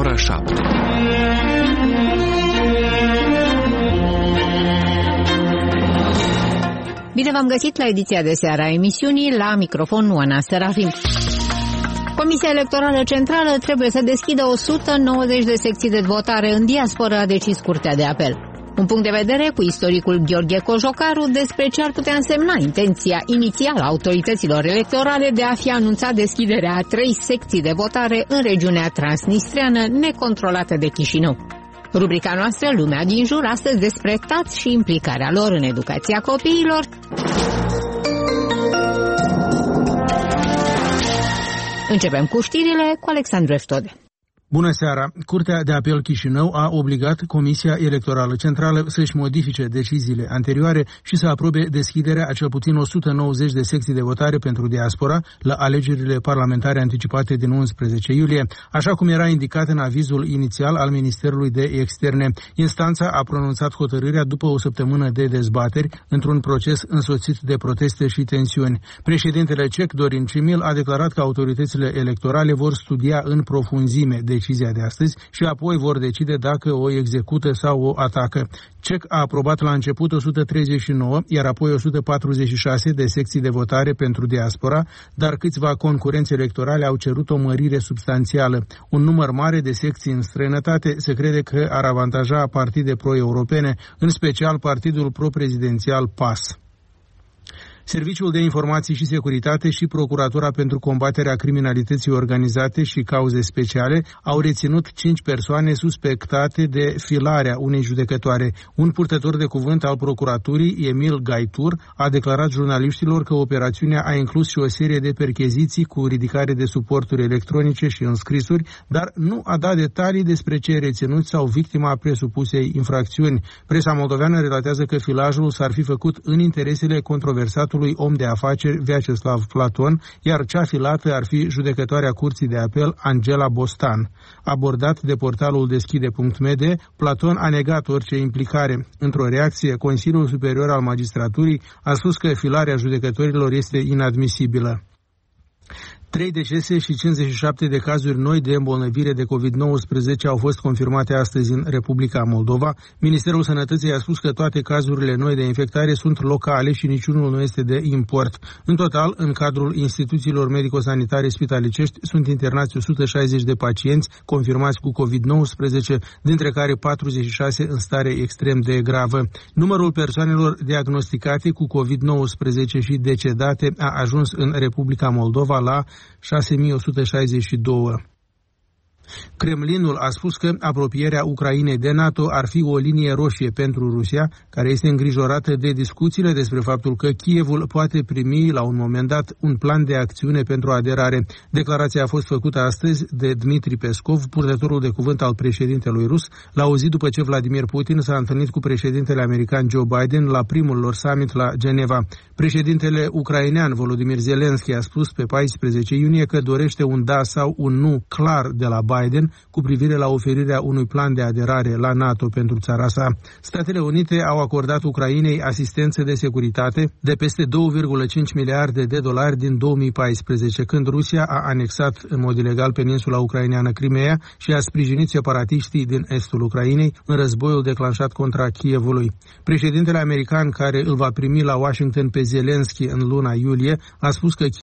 ora 7. Bine v-am găsit la ediția de seară a emisiunii, la microfon Oana Serafim. Comisia Electorală Centrală trebuie să deschidă 190 de secții de votare în diasporă, a decis Curtea de Apel. Un punct de vedere cu istoricul Gheorghe Cojocaru despre ce ar putea însemna intenția inițială a autorităților electorale de a fi anunțat deschiderea a 3 secții de votare în regiunea transnistreană necontrolată de Chișinău. Rubrica noastră, Lumea din jur, astăzi despre tați și implicarea lor în educația copiilor. Începem cu știrile cu Alexandru Eftode. Bună seara! Curtea de Apel Chișinău a obligat Comisia Electorală Centrală să-și modifice deciziile anterioare și să aprobe deschiderea a cel puțin 190 de secții de votare pentru diaspora la alegerile parlamentare anticipate din 11 iulie, așa cum era indicat în avizul inițial al Ministerului de Externe. Instanța a pronunțat hotărârea după o săptămână de dezbateri într-un proces însoțit de proteste și tensiuni. Președintele ceh, Dorin Cimil, a declarat că autoritățile electorale vor studia în profunzime decizia de astăzi și apoi vor decide dacă o execută sau o atacă. CEC a aprobat la început 139, iar apoi 146 de secții de votare pentru diaspora, dar câțiva concurenți electorale au cerut o mărire substanțială. Un număr mare de secții în străinătate se crede că ar avantaja partide pro-europene, în special partidul pro-prezidențial PAS. Serviciul de Informații și Securitate și Procuratura pentru Combaterea Criminalității Organizate și Cauze Speciale au reținut 5 persoane suspectate de filarea unei judecătoare. Un purtător de cuvânt al procuraturii, Emil Gaitur, a declarat jurnaliștilor că operațiunea a inclus și o serie de percheziții cu ridicare de suporturi electronice și înscrisuri, dar nu a dat detalii despre cei reținuți sau victima presupusei infracțiuni. Presa moldoveană relatează că filajul s-ar fi făcut în interesele controversatului om de afaceri Vyacheslav Platon, iar cea filată ar fi judecătoarea Curții de Apel Angela Bostan. Abordat de portalul deschide.md, Platon a negat orice implicare. Într-o reacție, Consiliul Superior al Magistraturii a spus că filarea judecătorilor este inadmisibilă. 3 decese și 57 de cazuri noi de îmbolnăvire de COVID-19 au fost confirmate astăzi în Republica Moldova. Ministerul Sănătății a spus că toate cazurile noi de infectare sunt locale și niciunul nu este de import. În total, în cadrul instituțiilor medico-sanitare spitalicești sunt internați 160 de pacienți confirmați cu COVID-19, dintre care 46 în stare extrem de gravă. Numărul persoanelor diagnosticate cu COVID-19 și decedate a ajuns în Republica Moldova la 6162. Kremlinul a spus că apropierea Ucrainei de NATO ar fi o linie roșie pentru Rusia, care este îngrijorată de discuțiile despre faptul că Kievul poate primi la un moment dat un plan de acțiune pentru aderare. Declarația a fost făcută astăzi de Dmitri Peskov, purtătorul de cuvânt al președintelui rus, la o zi după ce Vladimir Putin s-a întâlnit cu președintele american Joe Biden la primul lor summit la Geneva. Președintele ucrainean Volodymyr Zelensky a spus pe 14 iunie că dorește un da sau un nu clar de la Biden cu privire la oferirea unui plan de aderare la NATO pentru țara sa. Statele Unite au acordat Ucrainei asistență de securitate de peste 2,5 miliarde de dolari din 2014, când Rusia a anexat în mod ilegal peninsula ucraineană Crimea și a sprijinit separatiștii din estul Ucrainei în războiul declanșat contra Kievului. Președintele american, care îl va primi la Washington pe Zelensky în luna iulie, a spus că